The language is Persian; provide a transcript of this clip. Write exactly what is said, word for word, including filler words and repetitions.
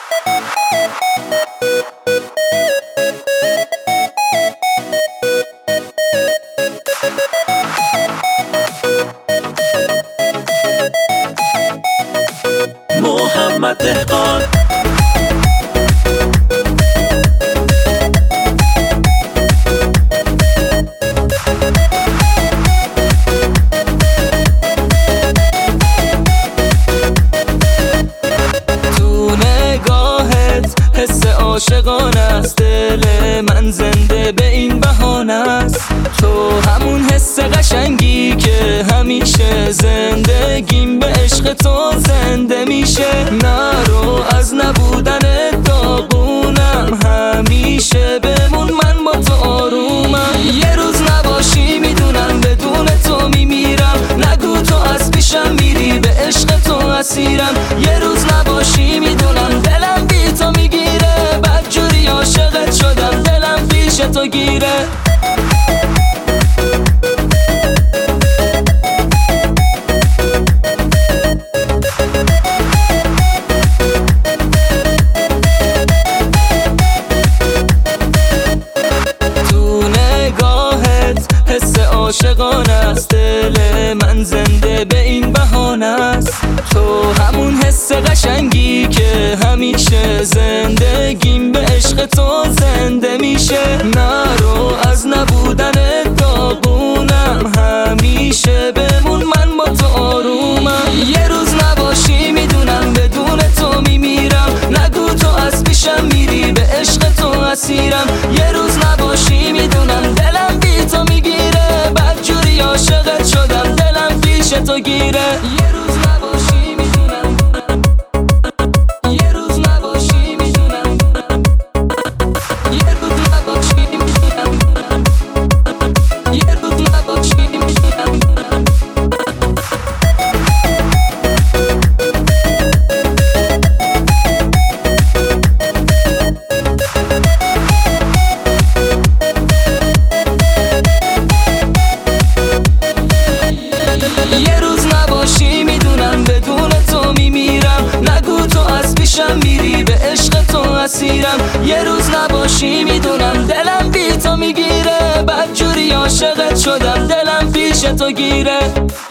محمد دهقان تو نگاهت حس عاشقانه است، دل من زنده به این بهانه است. تو همون حس قشنگی که همیشه زندگیم به عشق تو زنده میشه. نرو از نبودن داغونم، همیشه بمون من با تو آرومم. یه روز نباشی میدونم بدون تو میمیرم، نگو تو از پیشم میری به عشق تو اسیرم. یه روز نباشی میدونم دلم بی تو میگیره، بدجوری عاشقت شدم دلم پیش تو گیره. عاشقانه است، دل من زنده به این بهانه است. تو همون حس قشنگی که همیشه زندگیم به عشق تو زنده میشه. نرو از نبودن داغونم، همیشه بمون من با تو آرومم. یه روز نباشی میدونم بدون تو میمیرم، نگو تو از پیشم میری به عشق تو اسیرم. یه روز نباشی میدونم دلم بی تو میگیره، بدجوری عاشقت شدم دلم پیش تو گیره. یه روز نباشی میدونم، یه روز نباشی میدونم، یه روز نباشی میدونم، یه روز نباشی میدونم. یه روز نباشی میدونم بدون تو میمیرم، نگو تو از پیشم میری به عشق تو اسیرم. یه روز نباشی میدونم دلم بی تو میگیره، بدجوری عاشقت شدم دلم پیش تو گیره.